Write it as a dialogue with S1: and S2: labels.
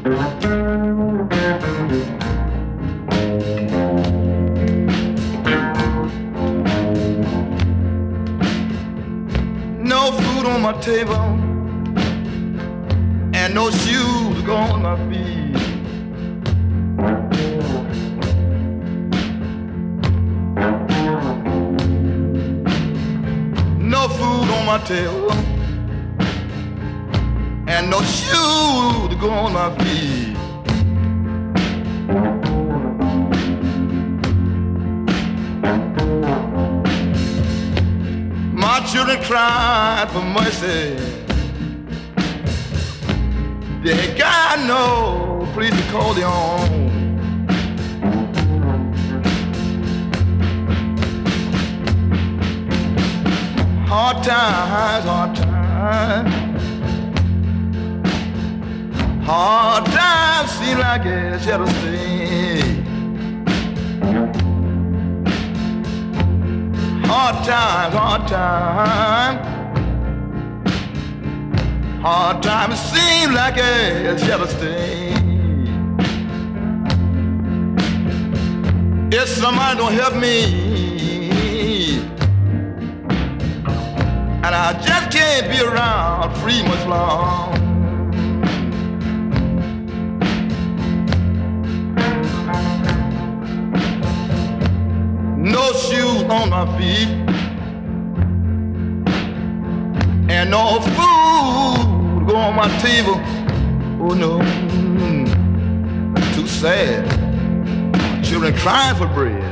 S1: No food on my table and no shoes go on my feet. No food on my table and no shoes to go on my feet. My children cried for mercy. They got no place to call their own. Hard times, hard times. Hard times seem like it's here to stay. Hard times, hard times. Hard times seem like it's here to stay. If somebody don't help me, and I just can't be around free much long. No shoes on my feet and no food to go on my table. Oh no, too sad. Children crying for bread.